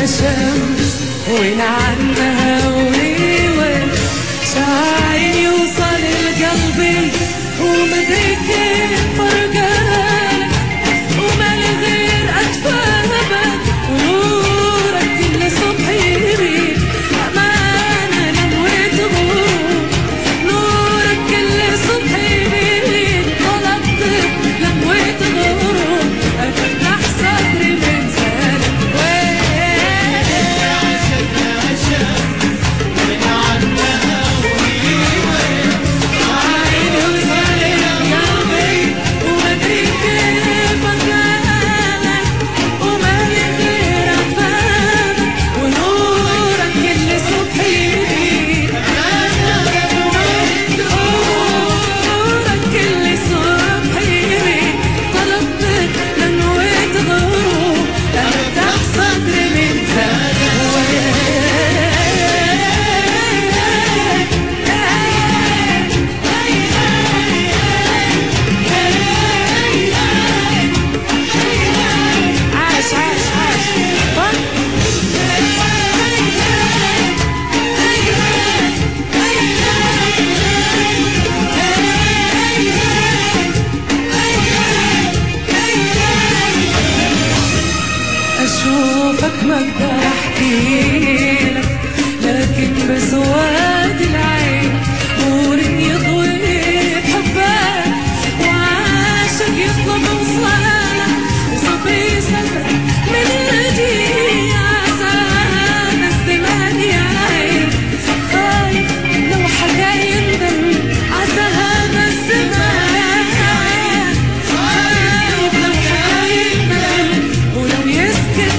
شمس وين عنها وين شاعر يوصل لقلبي ومدري كيف فرقانك وما لغير أتفهمك ونورك كل صبح يبين أمانة نويت غروب نورك كل صبح يبين طلبتك نويت غروب أفتح صدري من زالك أشوفك ما أقدر أحكيلك لكن بسواد العين نورك يضوي بحبك وعاشق يطلب وصالك وصبي صبر من يدي عسانا الزمان يا عين خايف لو حدا يندم عسى هذا الزمان خايف لو حدا يندم ولو يسكت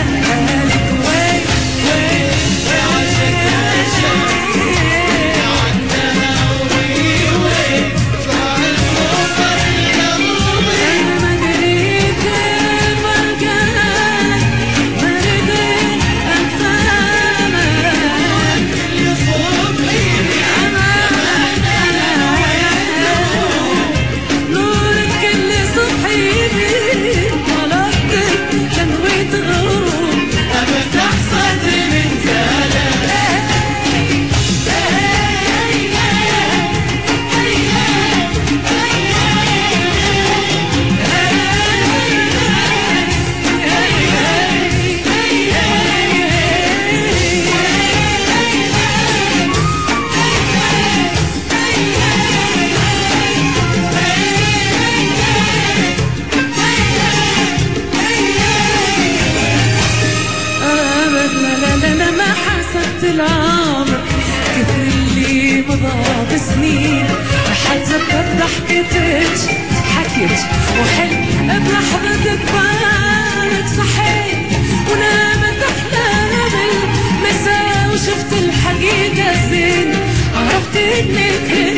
العمر كتر اللي مضى بسنين حتذكر ضحكتك حكيت وحلم بلحظتك بالك صحيت ونامت أحلام المساء وشفت الحقيقة زين عرفت إنك